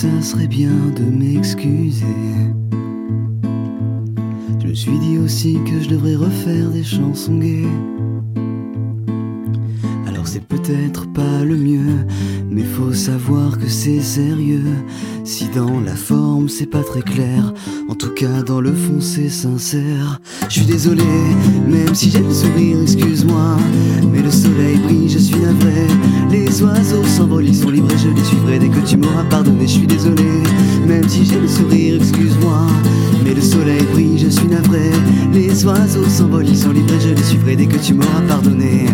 ça serait bien de m'excuser. Je me suis dit aussi que je devrais refaire des chansons gaies. Alors c'est peut-être pas le mieux, mais faut savoir que c'est sérieux. Si dans la forme c'est pas très clair, en tout cas dans le fond c'est sincère. Je suis désolé, même si j'ai le sourire, excuse-moi, mais le soleil brille, je suis navré. Les oiseaux s'envolent, ils sont libres et je les suivrai dès que tu m'auras pardonné. Je suis désolé, même si j'ai le sourire, excuse-moi, mais le soleil brille, je suis navré. Les oiseaux s'envolent, ils sont libres et je les suivrai dès que tu m'auras pardonné.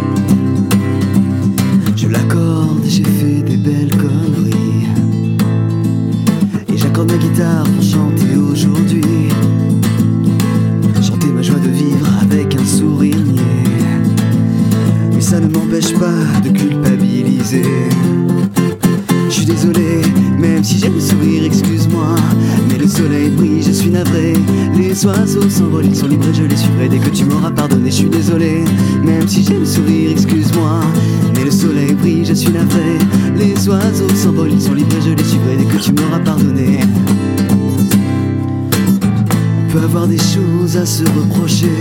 Je l'accorde, j'ai fait des belles conneries, et j'accorde ma guitare pour chanter aujourd'hui. Chanter ma joie de vivre avec un sourire niais, mais ça ne m'empêche pas de culpabiliser. Je suis désolé, même si j'ai le sourire, excuse-moi, mais le soleil brille, je suis navré. Les oiseaux s'envolent, ils sont libres et je les suivrai dès que tu m'auras pardonné. Je suis désolé, même si j'ai le sourire, excuse-moi, mais le soleil brille, je suis navré. Les oiseaux s'envolent, ils sont libres et je les suivrai dès que tu m'auras pardonné. On peut avoir des choses à se reprocher,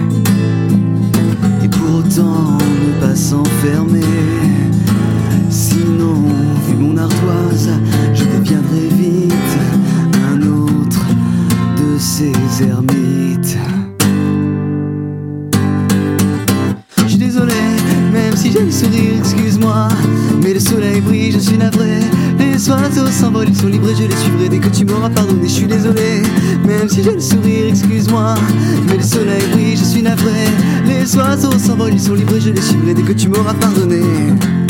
et pour autant ne pas s'enfermer. Sinon, vu mon ardoise, je deviendrai vite un autre de ces ermites. Je suis désolé, même si j'ai le sourire, excuse-moi, mais le soleil brille, je suis navré. Les oiseaux s'envolent, ils sont libres et je les suivrai dès que tu m'auras pardonné. Je suis désolé, même si j'ai le sourire, excuse-moi, mais le soleil brille, je suis navré. Les oiseaux s'envolent, ils sont libres et je les suivrai dès que tu m'auras pardonné.